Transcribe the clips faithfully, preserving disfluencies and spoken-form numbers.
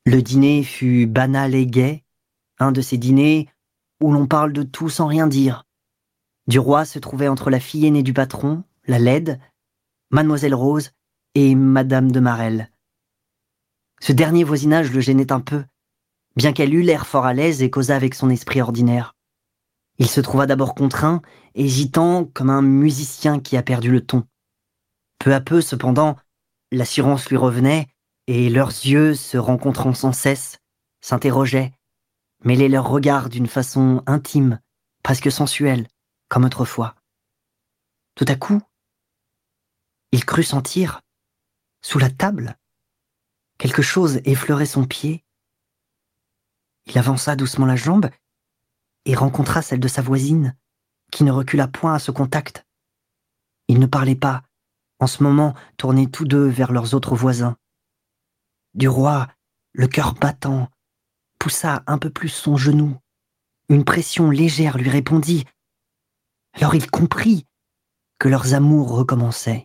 Le dîner fut banal et gai, un de ces dîners où l'on parle de tout sans rien dire. Duroy se trouvait entre la fille aînée du patron, la laide, Mademoiselle Rose et Madame de Marelle. Ce dernier voisinage le gênait un peu, bien qu'elle eût l'air fort à l'aise et causât avec son esprit ordinaire. Il se trouva d'abord contraint, hésitant comme un musicien qui a perdu le ton. Peu à peu, cependant, l'assurance lui revenait, et leurs yeux, se rencontrant sans cesse, s'interrogeaient, mêlaient leurs regards d'une façon intime, presque sensuelle, comme autrefois. Tout à coup, il crut sentir, sous la table, quelque chose effleurer son pied. Il avança doucement la jambe et rencontra celle de sa voisine, qui ne recula point à ce contact. Ils ne parlaient pas, en ce moment tournés tous deux vers leurs autres voisins. Duroy, le cœur battant, poussa un peu plus son genou. Une pression légère lui répondit. Alors il comprit que leurs amours recommençaient.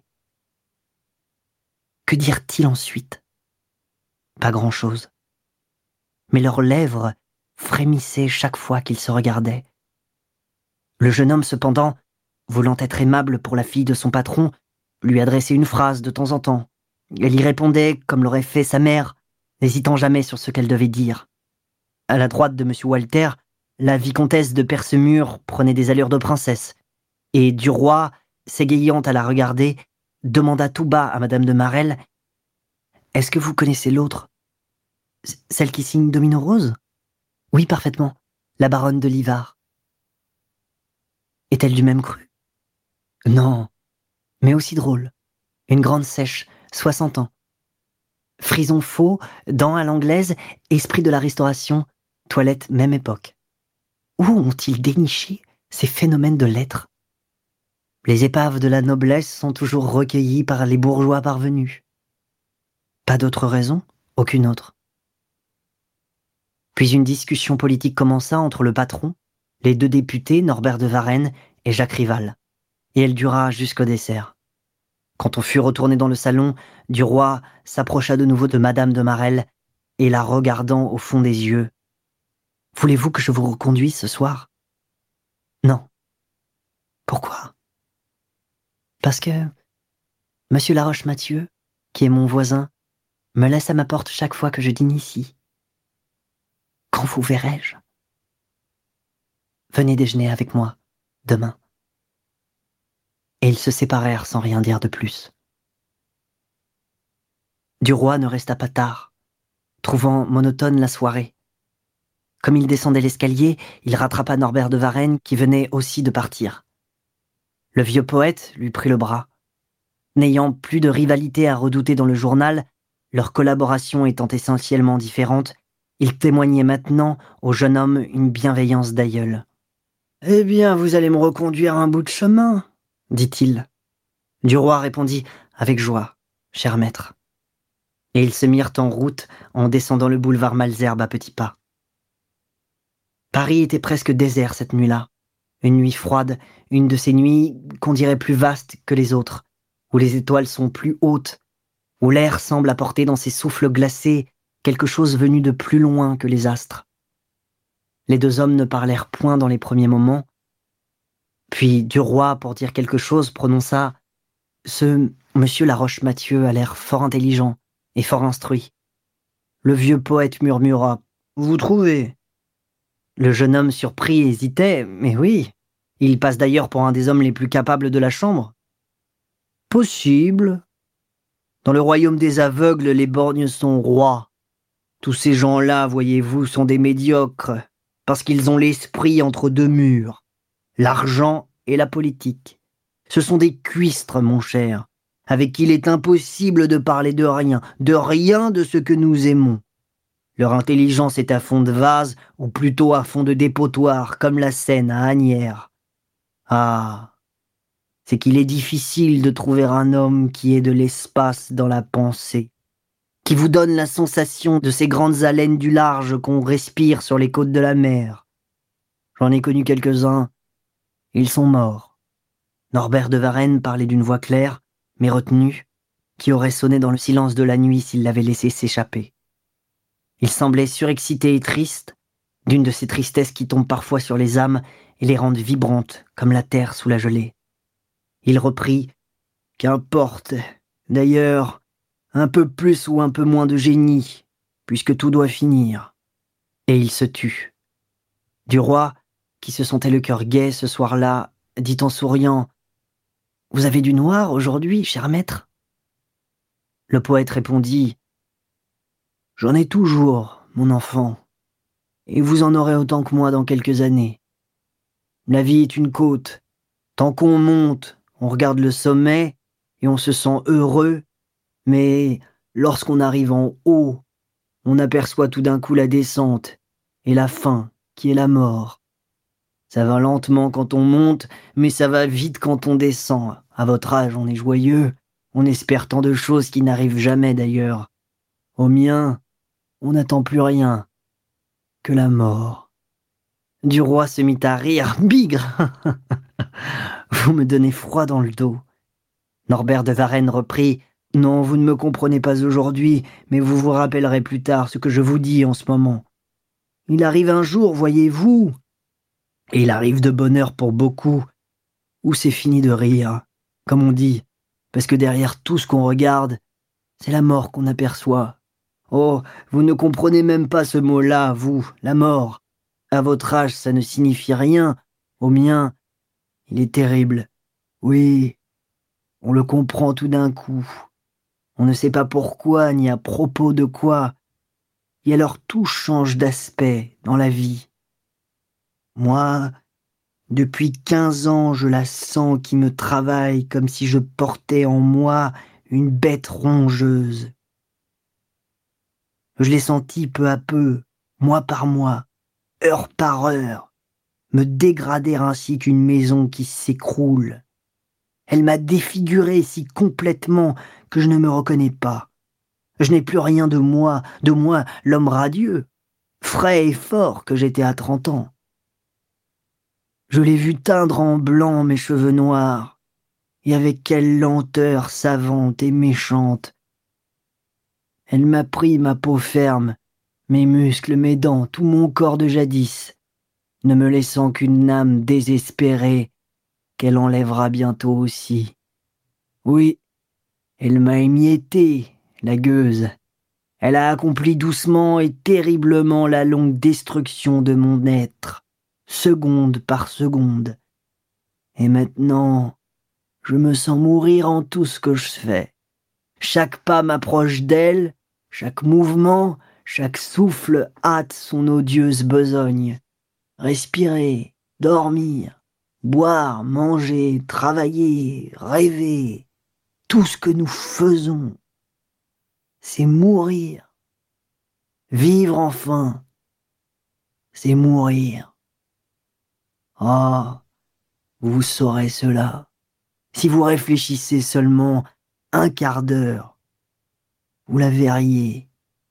Que dirent-ils ensuite? Pas grand-chose. Mais leurs lèvres frémissaient chaque fois qu'ils se regardaient. Le jeune homme, cependant, voulant être aimable pour la fille de son patron, lui adressait une phrase de temps en temps. Elle y répondait comme l'aurait fait sa mère, n'hésitant jamais sur ce qu'elle devait dire. À la droite de M. Walter, la vicomtesse de Percemur prenait des allures de princesse, et Duroy, s'égayant à la regarder, demanda tout bas à Madame de Marelle « Est-ce que vous connaissez l'autre? Celle qui signe Domino Rose? Oui, parfaitement, la baronne de Livard. Est-elle du même cru? Non, mais aussi drôle. Une grande sèche, soixante ans. Frison faux, dents à l'anglaise, esprit de la Restauration, toilette même époque. Où ont-ils déniché ces phénomènes de lettres? Les épaves de la noblesse sont toujours recueillies par les bourgeois parvenus. Pas d'autre raison? Aucune autre. Puis une discussion politique commença entre le patron, les deux députés, Norbert de Varenne et Jacques Rival, et elle dura jusqu'au dessert. Quand on fut retourné dans le salon, Duroy s'approcha de nouveau de Madame de Marelle et la regardant au fond des yeux. « Voulez-vous que je vous reconduise ce soir ?»« Non. »« Pourquoi ?»« Parce que Monsieur Laroche-Mathieu, qui est mon voisin, me laisse à ma porte chaque fois que je dîne ici. Quand vous verrai-je ? Venez déjeuner avec moi, demain. » Et ils se séparèrent sans rien dire de plus. Duroy ne resta pas tard, trouvant monotone la soirée. Comme il descendait l'escalier, il rattrapa Norbert de Varenne qui venait aussi de partir. Le vieux poète lui prit le bras. N'ayant plus de rivalité à redouter dans le journal, leur collaboration étant essentiellement différente, il témoignait maintenant au jeune homme une bienveillance d'aïeul. « Eh bien, vous allez me reconduire un bout de chemin, » dit-il. Duroy répondit avec joie, « Cher maître. » Et ils se mirent en route en descendant le boulevard Malesherbes à petits pas. Paris était presque désert cette nuit-là. Une nuit froide, une de ces nuits qu'on dirait plus vastes que les autres, où les étoiles sont plus hautes, où l'air semble apporter dans ses souffles glacés quelque chose venu de plus loin que les astres. Les deux hommes ne parlèrent point dans les premiers moments. Puis Duroy, pour dire quelque chose, prononça « Ce monsieur Laroche-Mathieu a l'air fort intelligent et fort instruit. » Le vieux poète murmura « Vous trouvez ?» Le jeune homme surpris hésitait, mais oui, il passe d'ailleurs pour un des hommes les plus capables de la chambre. Possible. Dans le royaume des aveugles, les borgnes sont rois. Tous ces gens-là, voyez-vous, sont des médiocres, parce qu'ils ont l'esprit entre deux murs, l'argent et la politique. Ce sont des cuistres, mon cher, avec qui il est impossible de parler de rien, de rien de ce que nous aimons. Leur intelligence est à fond de vase, ou plutôt à fond de dépotoir, comme la Seine à Asnières. Ah, c'est qu'il est difficile de trouver un homme qui ait de l'espace dans la pensée, qui vous donne la sensation de ces grandes haleines du large qu'on respire sur les côtes de la mer. J'en ai connu quelques-uns, ils sont morts. Norbert de Varenne parlait d'une voix claire, mais retenue, qui aurait sonné dans le silence de la nuit s'il l'avait laissé s'échapper. Il semblait surexcité et triste, d'une de ces tristesses qui tombent parfois sur les âmes et les rendent vibrantes comme la terre sous la gelée. Il reprit « Qu'importe, d'ailleurs, un peu plus ou un peu moins de génie, puisque tout doit finir. » Et il se tut. Du roi, qui se sentait le cœur gai ce soir-là, dit en souriant « Vous avez du noir aujourd'hui, cher maître ?» Le poète répondit « J'en ai toujours, mon enfant, et vous en aurez autant que moi dans quelques années. La vie est une côte. Tant qu'on monte, on regarde le sommet et on se sent heureux, mais lorsqu'on arrive en haut, on aperçoit tout d'un coup la descente et la fin, qui est la mort. Ça va lentement quand on monte, mais ça va vite quand on descend. À votre âge, on est joyeux, on espère tant de choses qui n'arrivent jamais d'ailleurs. Au mien, on n'attend plus rien que la mort. » Du roi se mit à rire. « Bigre ! Vous me donnez froid dans le dos. » Norbert de Varenne reprit « Non, vous ne me comprenez pas aujourd'hui, mais vous vous rappellerez plus tard ce que je vous dis en ce moment. Il arrive un jour, voyez-vous, et il arrive de bonne heure pour beaucoup, où c'est fini de rire, comme on dit, parce que derrière tout ce qu'on regarde, c'est la mort qu'on aperçoit. Oh, vous ne comprenez même pas ce mot-là, vous, la mort. À votre âge, ça ne signifie rien. Au mien, il est terrible. Oui, on le comprend tout d'un coup. On ne sait pas pourquoi, ni à propos de quoi. Et alors tout change d'aspect dans la vie. Moi, depuis quinze ans, je la sens qui me travaille comme si je portais en moi une bête rongeuse. Je l'ai sentie peu à peu, mois par mois, heure par heure, me dégrader ainsi qu'une maison qui s'écroule. Elle m'a défiguré si complètement que je ne me reconnais pas. Je n'ai plus rien de moi, de moi l'homme radieux, frais et fort que j'étais à trente ans. Je l'ai vu teindre en blanc mes cheveux noirs, et avec quelle lenteur savante et méchante. Elle m'a pris ma peau ferme, mes muscles, mes dents, tout mon corps de jadis, ne me laissant qu'une âme désespérée qu'elle enlèvera bientôt aussi. Oui, elle m'a émietté, la gueuse. Elle a accompli doucement et terriblement la longue destruction de mon être, seconde par seconde. Et maintenant, je me sens mourir en tout ce que je fais. Chaque pas m'approche d'elle, chaque mouvement, chaque souffle hâte son odieuse besogne. Respirer, dormir, boire, manger, travailler, rêver, tout ce que nous faisons, c'est mourir. Vivre enfin, c'est mourir. Ah, vous saurez cela, si vous réfléchissez seulement un quart d'heure, vous la verriez.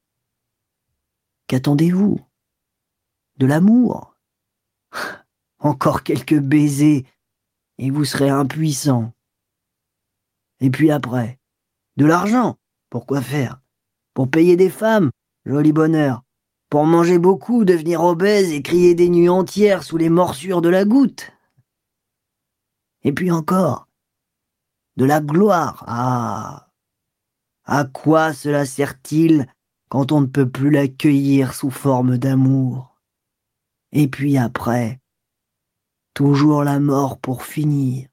Qu'attendez-vous? De l'amour? Encore quelques baisers, et vous serez impuissant. Et puis après, de l'argent, pour quoi faire? Pour payer des femmes, joli bonheur. Pour manger beaucoup, devenir obèse et crier des nuits entières sous les morsures de la goutte. Et puis encore, de la gloire. Ah! À quoi cela sert-il quand on ne peut plus l'accueillir sous forme d'amour? Et puis après, toujours la mort pour finir.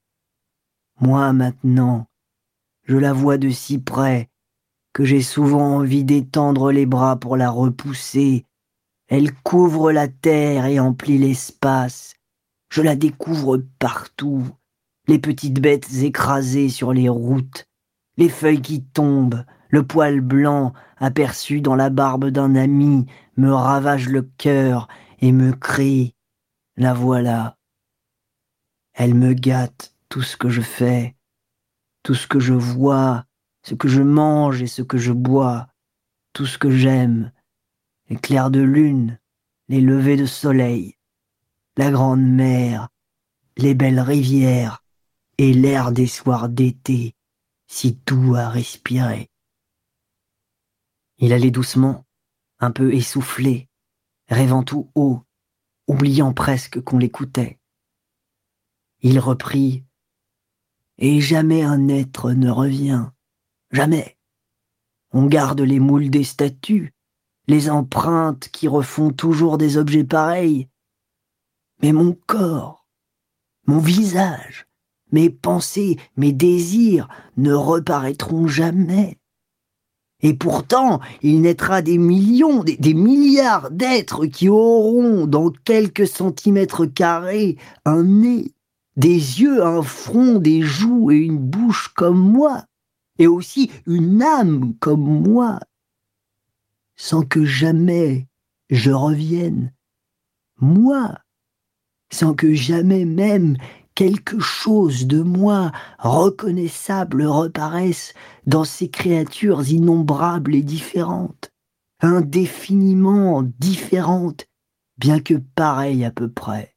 Moi maintenant, je la vois de si près que j'ai souvent envie d'étendre les bras pour la repousser. Elle couvre la terre et emplit l'espace. Je la découvre partout. Les petites bêtes écrasées sur les routes, les feuilles qui tombent, le poil blanc aperçu dans la barbe d'un ami me ravage le cœur et me crie « La voilà ». Elle me gâte tout ce que je fais, tout ce que je vois, ce que je mange et ce que je bois, tout ce que j'aime, les clairs de lune, les levées de soleil, la grande mer, les belles rivières et l'air des soirs d'été, si doux à respirer. Il allait doucement, un peu essoufflé, rêvant tout haut, oubliant presque qu'on l'écoutait. Il reprit « Et jamais un être ne revient, jamais. On garde les moules des statues, les empreintes qui refont toujours des objets pareils. Mais mon corps, mon visage, mes pensées, mes désirs ne reparaîtront jamais. Et pourtant, il naîtra des millions, des, des milliards d'êtres qui auront, dans quelques centimètres carrés, un nez, des yeux, un front, des joues et une bouche comme moi, et aussi une âme comme moi, sans que jamais je revienne, moi, sans que jamais même quelque chose de moi reconnaissable reparaisse dans ces créatures innombrables et différentes, indéfiniment différentes, bien que pareilles à peu près.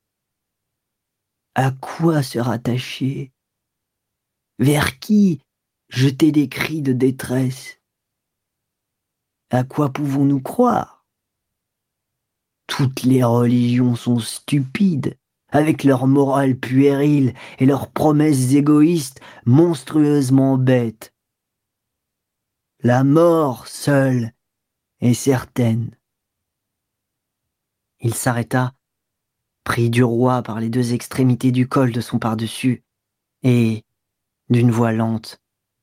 À quoi se rattacher? Vers qui jeter des cris de détresse? À quoi pouvons-nous croire? Toutes les religions sont stupides, avec leur morale puérile et leurs promesses égoïstes monstrueusement bêtes. La mort seule est certaine. Il s'arrêta, pris du roi par les deux extrémités du col de son pardessus, et, d'une voix lente,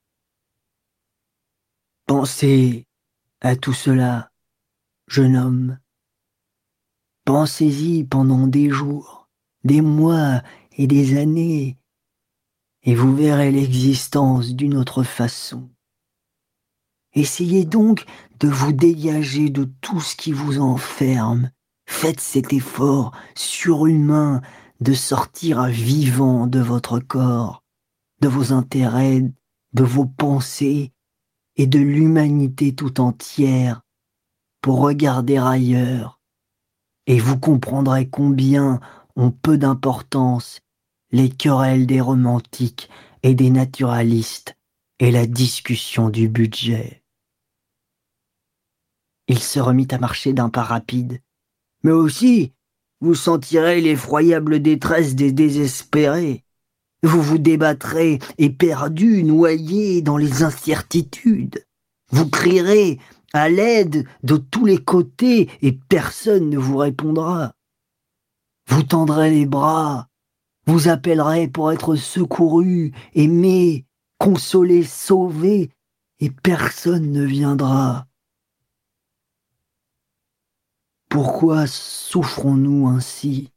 « Pensez à tout cela, jeune homme. Pensez-y pendant des jours, des mois et des années, et vous verrez l'existence d'une autre façon. Essayez donc de vous dégager de tout ce qui vous enferme. Faites cet effort surhumain de sortir vivant de votre corps, de vos intérêts, de vos pensées et de l'humanité tout entière pour regarder ailleurs. Et vous comprendrez combien ont peu d'importance les querelles des romantiques et des naturalistes et la discussion du budget. » Il se remit à marcher d'un pas rapide. « Mais aussi, vous sentirez l'effroyable détresse des désespérés. Vous vous débattrez éperdus, noyés dans les incertitudes. Vous crierez à l'aide de tous les côtés et personne ne vous répondra. Vous tendrez les bras, vous appellerez pour être secouru, aimé, consolé, sauvé, et personne ne viendra. Pourquoi souffrons-nous ainsi?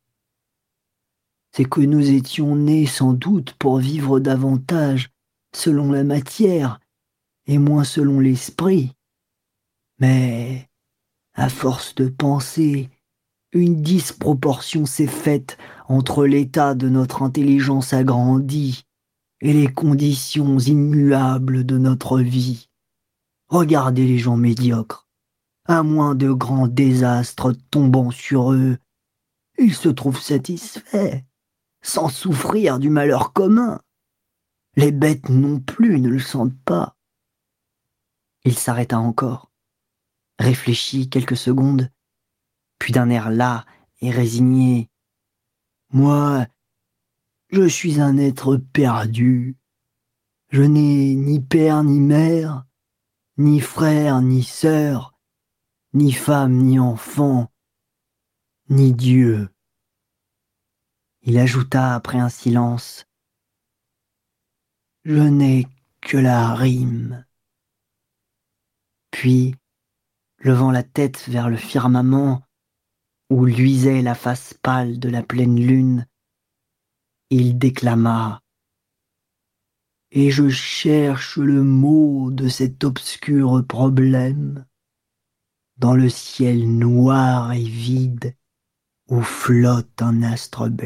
C'est que nous étions nés sans doute pour vivre davantage selon la matière et moins selon l'esprit. Mais, à force de penser, une disproportion s'est faite entre l'état de notre intelligence agrandie et les conditions immuables de notre vie. Regardez les gens médiocres. À moins de grands désastres tombant sur eux, ils se trouvent satisfaits, sans souffrir du malheur commun. Les bêtes non plus ne le sentent pas. Il s'arrêta encore, réfléchit quelques secondes, puis d'un air las et résigné. « Moi, je suis un être perdu. Je n'ai ni père ni mère, ni frère ni sœur, ni femme ni enfant, ni Dieu. » Il ajouta après un silence. « Je n'ai que la rime. » Puis, levant la tête vers le firmament, où luisait la face pâle de la pleine lune, il déclama « Et je cherche le mot de cet obscur problème dans le ciel noir et vide où flotte un astre blême. »